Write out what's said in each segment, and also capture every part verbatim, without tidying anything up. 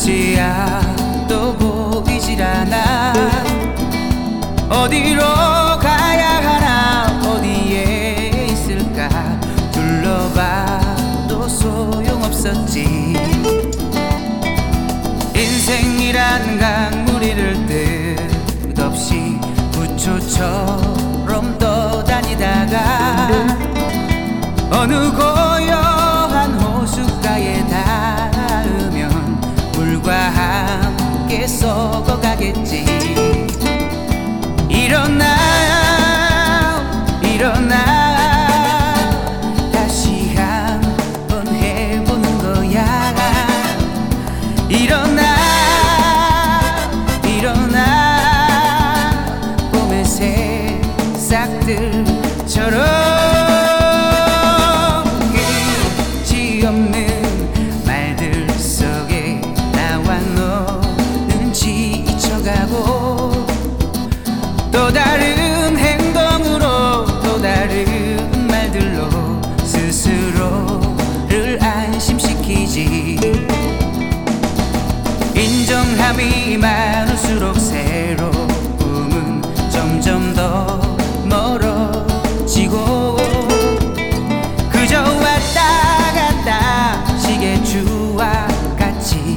끝이야 또 보이질 않아. 어디로 가야 하나 어디에 있을까 둘러봐도 소용없었지. 인생이란 강물 이를 뜻없이 부초처럼 떠다니다가 어느 고요한 호숫가에 닿으면 물과 함께 썩어가겠지. 일어나 일어나 다시 한번 해보는 거야. 일어나 일어나 봄의 새싹들처럼 끝이 없는 말들 속에 나와 너는 지쳐가고 또 다른 행동으로 또 다른 말들로 스스로를 안심시키지. 인정함이 많을수록 새로움은 점점 더 멀어지고 그저 왔다 갔다 시계추와 같이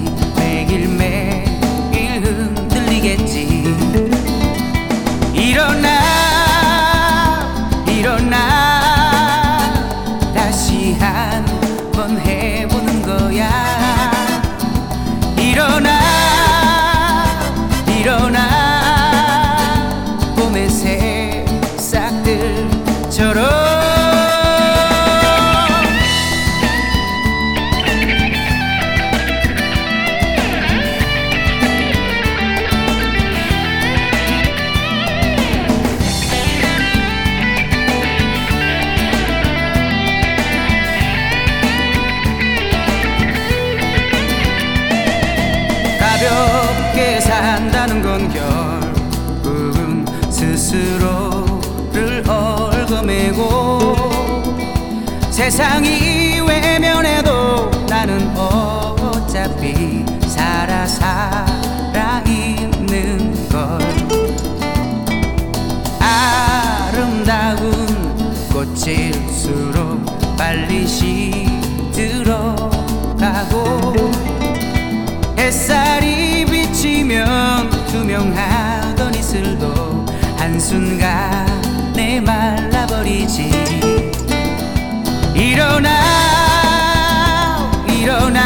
매일매일 흔들리겠지. 일어나 일어나 다시 한번 해보는 거야. 일어나 일어나 봄의 새싹들처럼. 가볍게 산다는 건 결국은 스스로를 얽어매고 세상이 외면해도 나는 어차피 살아 살아있는 걸. 아름다운 꽃일수록 빨리 시들어가고 햇살이 비치면 투명하던 이슬도 한순간에 말라버리지. 일어나 일어나